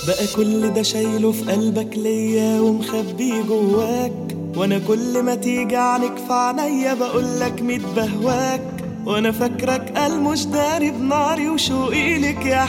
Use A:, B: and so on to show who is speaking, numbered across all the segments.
A: بقى كل ده شايله في قلبك ليا ومخبيه جواك، وانا كل ما تيجي عنك في عينيا بقولك ميت بهواك، وانا فاكرك قال مش داري بناري وشوقي لك يا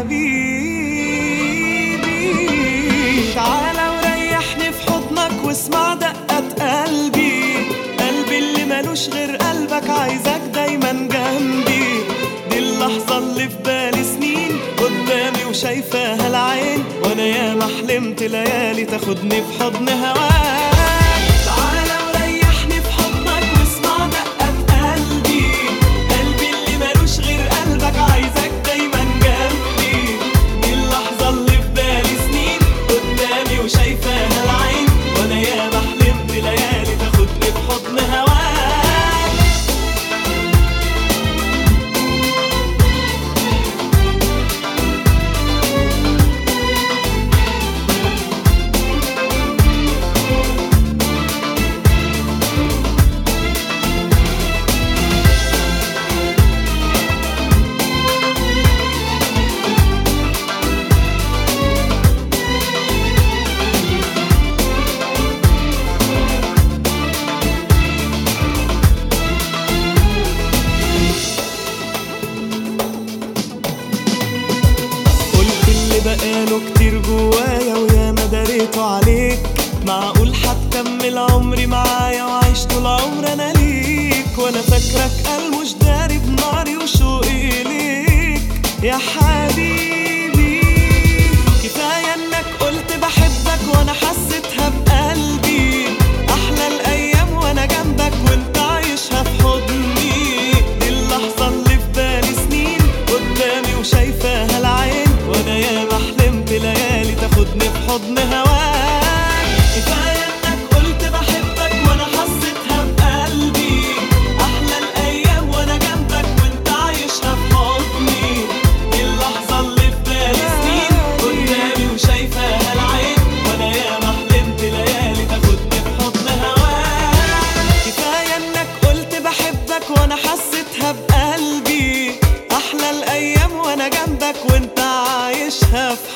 A: حبيبي. تعالى وريحني في حضنك واسمع دقات قلبي اللي ملوش غير قلبك، عايزك دايما جنبي. دي اللحظة اللي في بالي سنين قدامي وشايفاها العين، وانا ياما حلمت ليالي تاخدني في حضن هواك. تعالى وريحني في حضنك واسمع دقات قلبي اللي ملوش غير قلبك، عايزك دايما جنبي. دي اللحظة اللي في بالي سنين قدامي وشايفاها العين، وانا ياما حلمت ليالي تاخدني في حضن هواك. بقاله كتير جوايا وياما داريته عليك، معقول هتكمل عمري معايا وعيش طول عمري انا ليك، وانا فاكرك قال مش داري بناري وشوقي ليك يا حبيبي. كفاية انك قلت بحبك وانا حسيتها بقلبي، احلى الايام وانا جنبك وانت عايشها في حضني. دي اللحظة اللي في بالي سنين قدامي وشايفاها العين، وانا ياما حلمت ليالي تاخدني في حضن هواك. كفاية انك قلت بحبك وانا حسيتها بقلبي، احلى الايام وانا جنبك وانت عايشها في حضني. دي اللحظة اللي في بالي سنين قدامي وشايفاها العين، وانا ياما حلمت ليالي تاخدني في حضن هواك. كفاية انك قلت بحبك وانا حسيتها بقلبي، احلى الايام وانا جنبك وانت عايشها في